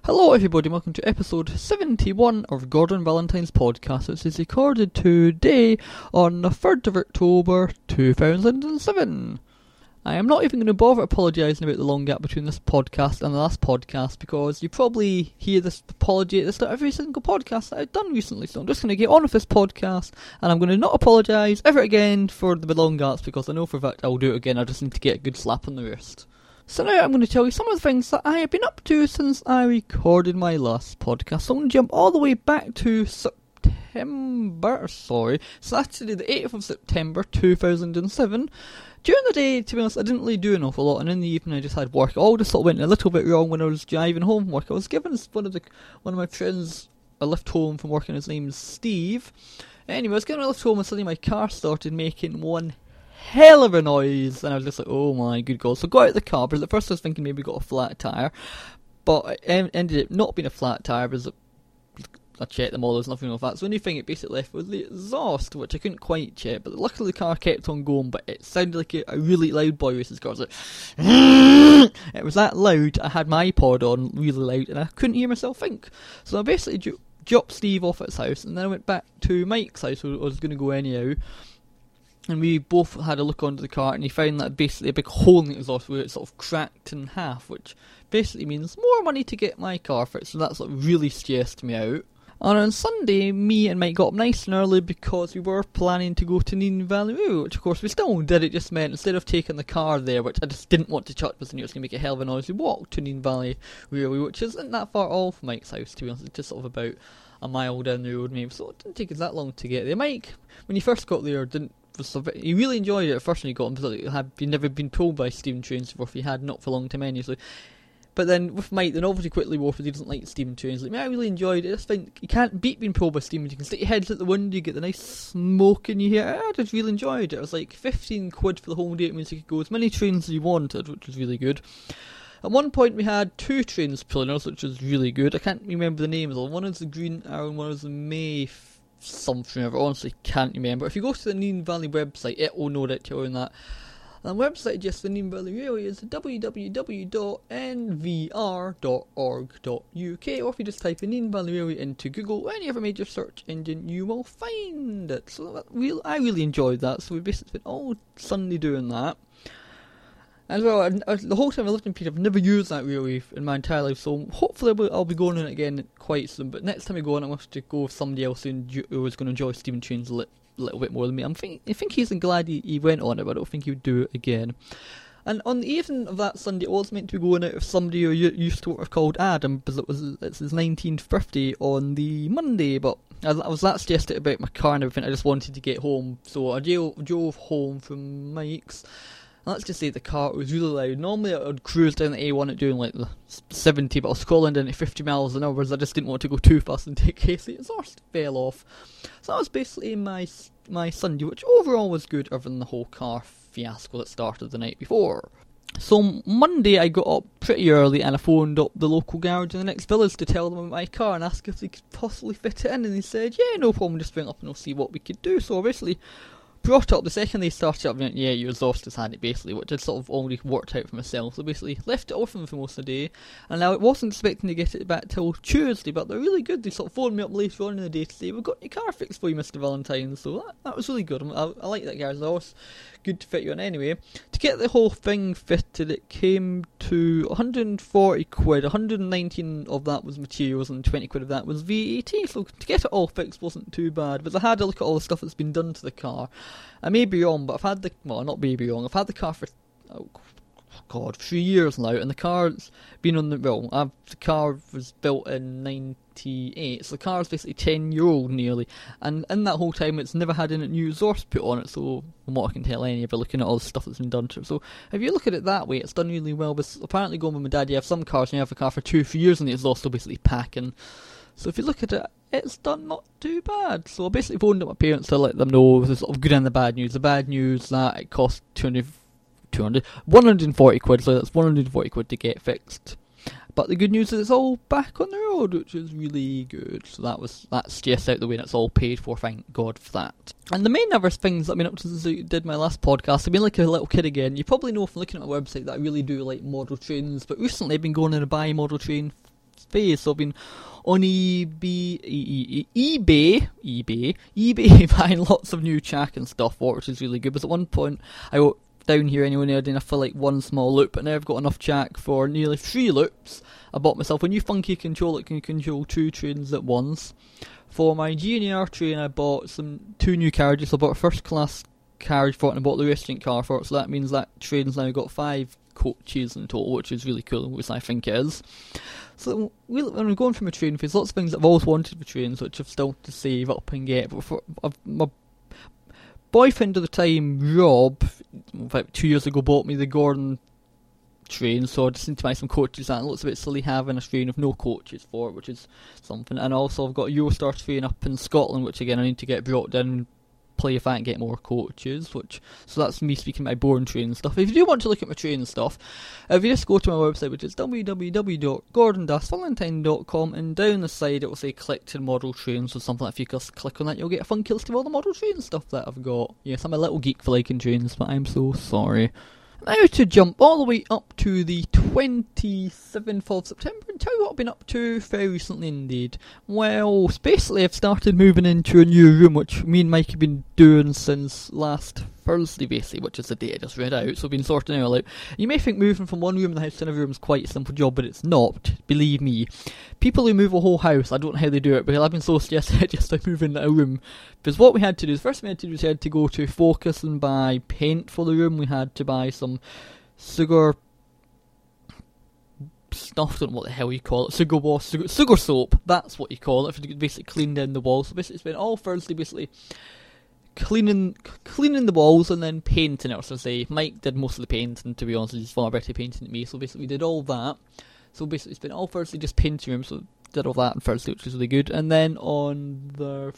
Hello everybody, welcome to episode 71 of Gordon Valentine's podcast, which is recorded today on the 3rd of October 2007. I am not even going to bother apologising about the long gap between this podcast and the last podcast, because you probably hear this apology at the start of every single podcast that I've done recently, so I'm just going to get on with this podcast, and I'm going to not apologise ever again for the long gaps, because I know for a fact I'll do it again. I just need to get a good slap on the wrist. So now I'm going to tell you some of the things that I have been up to since I recorded my last podcast. So I'm going to jump all the way back to Saturday the 8th of September 2007. During the day, to be honest, I didn't really do an awful lot, and in the evening I just had work. It all just sort of went a little bit wrong when I was driving home from work. I was given one of my friends a lift home from work, and his name's Steve. Anyway, I was given a lift home, and suddenly my car started making one hell of a noise, and I was just like, oh my good god. So I got out of the car, because at first I was thinking maybe got a flat tyre, but it ended up not being a flat tyre, because I checked them all, there was nothing wrong with that. So the only thing it basically left was the exhaust, which I couldn't quite check, but luckily the car kept on going, but it sounded like a really loud boy races car. It was like, it was that loud. I had my iPod on really loud, and I couldn't hear myself think. So I basically dropped Steve off at his house, and then I went back to Mike's house, where I was going to go anyhow. And we both had a look onto the car, and he found that basically a big hole in the exhaust where it sort of cracked in half, which basically means more money to get my car fixed, so that's what really stressed me out. And on Sunday, me and Mike got up nice and early because we were planning to go to Nene Valley Railway, which of course we still did. It just meant instead of taking the car there, which I just didn't want to touch because I knew it was going to make a hell of a noise, we walked to Nene Valley Railway, which isn't that far off Mike's house, to be honest. It's just sort of about a mile down the road maybe, so it didn't take us that long to get there. Mike, when he first got there, he really enjoyed it at first when he got him, because he'd never been told by steam trains before, if he had not for long time anyway. But then with Mike, the novelty quickly wore, because he doesn't like steam trains. Like me, I really enjoyed it. I just think you can't beat being pulled by steam. You can stick your heads at the window, you get the nice smoke in your hair. I just really enjoyed it. It was like 15 quid for the whole day. It means you could go as many trains as you wanted, which was really good. At one point we had two trains pulling us, which was really good. I can't remember the names. One is the Green Arrow and one is the May something. I honestly can't remember. If you go to the Nene Valley website, it will know that you're on that. And the website just for Nene Valley Railway is www.nvr.org.uk, or if you just type in Nene Valley Railway into Google or any other major search engine, you will find it. So I really enjoyed that, so we basically spent all Sunday doing that. As well, the whole time I lived in Peter, I've never used that railway in my entire life, so hopefully I'll be going on it again quite soon. But next time I go on, I have to go with somebody else who was going to enjoy steam trains a little bit more than me. I think he's glad he went on it, but I don't think he would do it again. And on the evening of that Sunday, I was meant to be going out with somebody who used to work called Adam, because it's his 19th birthday on the Monday, but I was that stressed out about my car and everything, I just wanted to get home, so I drove home from Mike's. Let's just say the car was really loud. Normally I would cruise down the A1 at doing like the 70, but I was scrolling down at 50 miles an hour, because I just didn't want to go too fast and take case the exhaust fell off. So that was basically my Sunday, which overall was good, other than the whole car fiasco that started the night before. So Monday I got up pretty early, and I phoned up the local garage in the next village to tell them about my car and ask if they could possibly fit it in, and they said, yeah, no problem, just bring it up and we'll see what we could do. So I basically brought up the second they started up, yeah, your exhaust has had it basically, which I'd sort of already worked out for myself. So basically left it off them for most of the day, and now I wasn't expecting to get it back till Tuesday, but they're really good. They sort of phoned me up later on in the day to say, we've got your car fixed for you, Mr. Valentine. So that was really good. I like that guy. It's always good to fit you on anyway. To get the whole thing fitted, it came to 140 quid. 119 of that was materials and 20 quid of that was VAT. So to get it all fixed wasn't too bad, but I had a look at all the stuff that's been done to the car. I may be wrong, but I've had the car for 3 years now, and the car's been on the car was built in 98, so the car's basically 10-year-old nearly, and in that whole time it's never had any new exhaust put on it, so from what I can tell anyway, by looking at all the stuff that's been done to it. So if you look at it that way, it's done really well. But apparently going with my dad, you have some cars and you have a car for 2-3 years and the exhaust will basically packing. So if you look at it, it's done not too bad. So I basically phoned up my parents to let them know the sort of good and the bad news. The bad news that it cost 140 quid, so that's 140 quid to get fixed. But the good news is it's all back on the road, which is really good. So that's just out the way, and it's all paid for, thank God for that. And the main other things that I've been up to since I did my last podcast, I've been like a little kid again. You probably know from looking at my website that I really do like model trains, but recently I've been going on a buy model train phase. So I've been on eBay buying lots of new chack and stuff for it, which is really good. Because at one point I got down here anyway, I had enough for like one small loop, and now I've got enough chack for nearly 3 loops. I bought myself a new funky controller that can control 2 trains at once. For my GNR train, I bought 2 new carriages. I bought a first class carriage for it, and I bought the restaurant car for it, so that means that train's now got 5 coaches in total, which is really cool, which I think is. So when I'm going from a train phase, lots of things I've always wanted for trains, which I've still to save up and get. But my boyfriend at the time, Rob, about 2 years ago, bought me the Gordon train, so I just need to buy some coaches, and it looks a bit silly having a train with no coaches for it, which is something. And also I've got a Eurostar train up in Scotland, which again I need to get brought down, play if I can get more coaches, so that's me speaking my boring train stuff. If you do want to look at my train stuff, if you just go to my website, which is www.gordon-valentine.com, and down the side it will say collected model trains or something. If you just click on that, you'll get a funky list of all the model train stuff that I've got. Yes, I'm a little geek for liking trains, but I'm so sorry. Now to jump all the way up to the 27th of September and tell you what I've been up to very recently indeed. Well, basically I've started moving into a new room, which me and Mike have been doing since last Thursday basically, which is the day I just read out, so I've been sorting it all out. You may think moving from one room in the house to another room is quite a simple job, but it's not, believe me. People who move a whole house, I don't know how they do it, because I've been so stressed just by moving a room. Because what we had to do, the first thing we had to do was we had to go to Focus and buy paint for the room. We had to buy some sugar stuff, I don't know what the hell you call it, sugar soap, that's what you call it, to basically clean down the walls. So basically it's been all Thursday basically cleaning the walls and then painting it. So say Mike did most of the painting, to be honest, he's far better painting than me, so basically we did all that. So basically it's been all Thursday just painting rooms, so did all that on Thursday, which was really good. And then on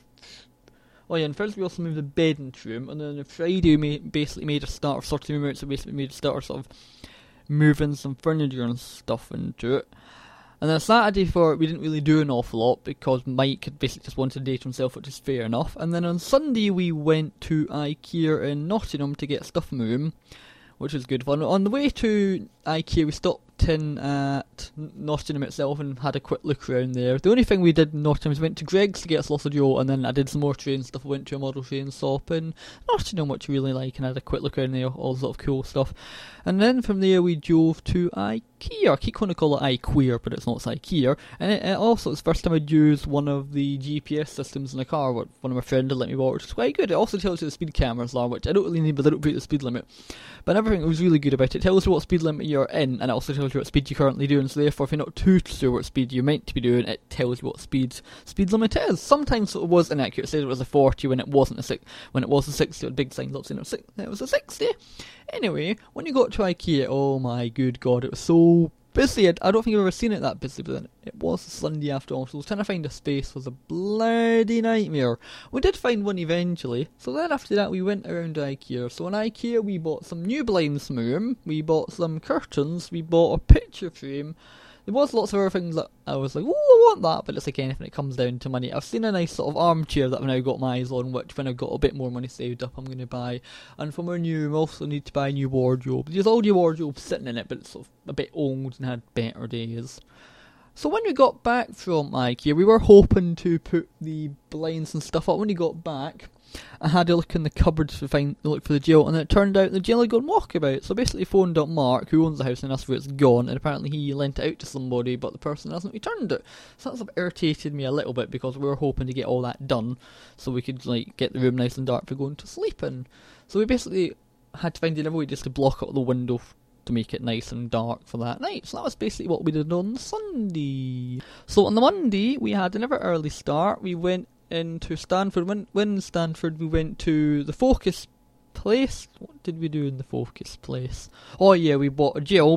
Thursday we also moved the bed into room, and then on Friday we basically made a start of sorting the room out, so basically made a start of sort of moving some furniture and stuff into it. And then Saturday we didn't really do an awful lot, because Mike had basically just wanted a day to himself, which is fair enough. And then on Sunday we went to IKEA in Nottingham to get stuff in the room, which was good fun. On the way to IKEA we stopped in at Nottingham itself and had a quick look around there. The only thing we did in Nottingham is we went to Greggs to get a sausage roll, and then I did some more train stuff. I went to a model train shop in Nottingham, which I really like, and had a quick look around there, all sort of cool stuff. And then from there we drove to IKEA. I keep going to call it iQueer, but it's not, it's IKEA. And it also, it's the first time I'd used one of the GPS systems in the car, what one of my friends had let me borrow, which is quite good. It also tells you the speed cameras are, which I don't really need, but I don't put the speed limit. But everything was really good about it. It tells you what speed limit you're in, and it also tells you what speed you're currently doing, so therefore if you're not too sure what speed you're meant to be doing, it tells you what speed limit is. Sometimes it was inaccurate, it said it was a 40 when it wasn't when it was a 60, with big signs up saying it was a 60. Anyway, when you got to IKEA, oh my good god, it was so busy. I don't think I've ever seen it that busy, but then it was a Sunday after all, so trying to find a space was a bloody nightmare. We did find one eventually, so then after that we went around IKEA. So in IKEA we bought some new blinds from the room, we bought some curtains, we bought a picture frame. There was lots of other things that I was like, oh, I want that, but it's like anything, it comes down to money. I've seen a nice sort of armchair that I've now got my eyes on, which when I've got a bit more money saved up, I'm going to buy. And for my new room, I also need to buy a new wardrobe. There's already a wardrobe sitting in it, but it's sort of a bit old and had better days. So when we got back from IKEA, we were hoping to put the blinds and stuff up. When we got back, I had a look in the cupboards to look for the gel, and it turned out the gel had gone walkabout. So I basically phoned up Mark, who owns the house, and asked where it's gone, and apparently he lent it out to somebody, but the person hasn't returned it. So that sort of irritated me a little bit, because we were hoping to get all that done, so we could like get the room nice and dark for going to sleep in. So we basically had to find another way just to block out the window to make it nice and dark for that night. So that was basically what we did on Sunday. So on the Monday, we had another early start. We went into Stanford. When in Stanford, we went to the Focus place. What did we do in the Focus place? Oh yeah, we bought a gel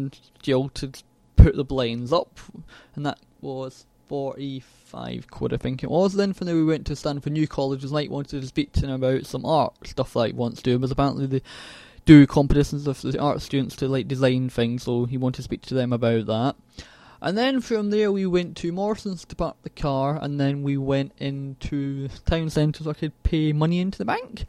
to put the blinds up, and that was 45 quid, I think it was. Then from there we went to Stanford New College, as Mike wanted to speak to him about some art stuff that he wants to do, because apparently they do competitions of the art students to like design things, so he wanted to speak to them about that. And then from there we went to Morrison's to park the car, and then we went into town centre so I could pay money into the bank.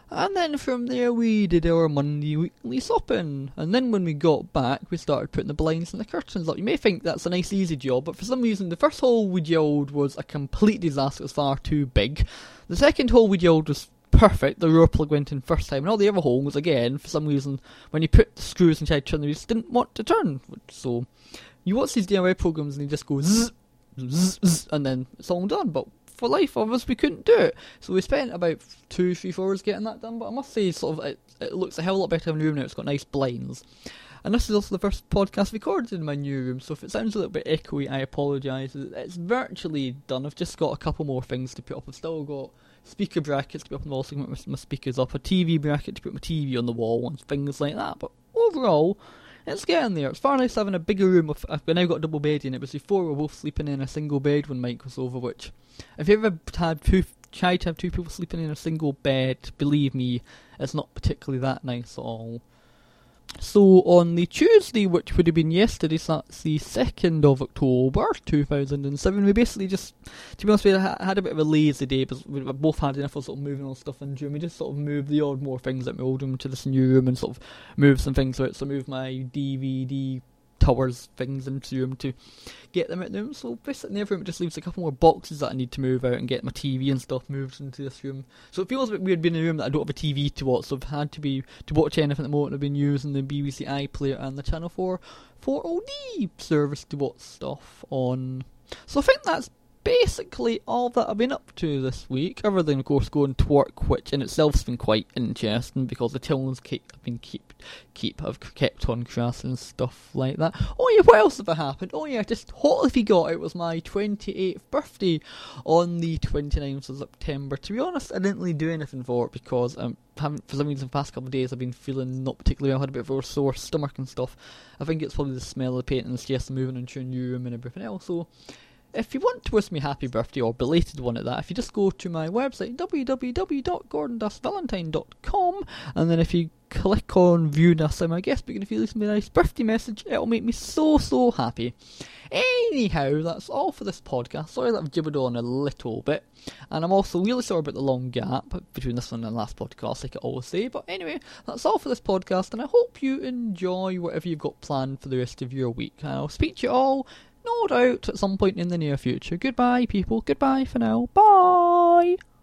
And then from there we did our Monday weekly shopping. And then when we got back, we started putting the blinds and the curtains up. You may think that's a nice easy job, but for some reason the first hole we drilled was a complete disaster. It was far too big. The second hole we drilled was perfect. The rotor plug went in first time. And all the other holes, again, for some reason, when you put the screws inside turn, they just didn't want to turn. So you watch these DIY programs and they just go zzz, zzz, zzz, and then it's all done. But for life of us, we couldn't do it. So we spent about 2-3 hours getting that done. But I must say, sort of, it looks a hell of a lot better in the room now. It's got nice blinds. And this is also the first podcast recorded in my new room, so if it sounds a little bit echoey, I apologise. It's virtually done. I've just got a couple more things to put up. I've still got speaker brackets to put up on the wall so I can put my speakers up, a TV bracket to put my TV on the wall, and things like that. But overall, it's getting there. It's far nice having a bigger room. I've now got a double bed in it, but before we were both sleeping in a single bed when Mike was over, which, if you ever tried to have two people sleeping in a single bed, believe me, it's not particularly that nice at all. So on the Tuesday, which would have been yesterday, so that's the 2nd of October 2007, we basically just, to be honest with you, I had a bit of a lazy day, because we both had enough of sort of moving all stuff in the room. We just sort of moved the odd more things at my old room to this new room and sort of moved some things out. So I moved my DVD towers things into the room to get them out the room. So basically in the other room it just leaves a couple more boxes that I need to move out and get my TV and stuff moved into this room. So it feels a bit weird being in a room that I don't have a TV to watch, so I've had to watch anything at the moment. I've been using the BBC iPlayer and the Channel 4 4OD service to watch stuff on. So I think that's basically all that I've been up to this week, other than of course going to work, which in itself has been quite interesting because the tills have kept on crashing and stuff like that. Oh yeah, what else have happened? Oh yeah, just totally forgot it was my 28th birthday on the 29th of September. To be honest, I didn't really do anything for it because for some reason the past couple of days I've been feeling not particularly well. I had a bit of a sore stomach and stuff. I think it's probably the smell of the paint and the stress of moving into a new room and everything else. So if you want to wish me happy birthday, or belated one at that, if you just go to my website, www.gordon-valentine.com, and then if you click on view this, I'm my guest, but if you leave me a nice birthday message, it'll make me so happy. Anyhow, that's all for this podcast. Sorry that I've gibbered on a little bit, and I'm also really sorry about the long gap between this one and the last podcast, like I always say. But anyway, that's all for this podcast, and I hope you enjoy whatever you've got planned for the rest of your week. I'll speak to you all, no doubt, at some point in the near future. Goodbye, people. Goodbye for now. Bye.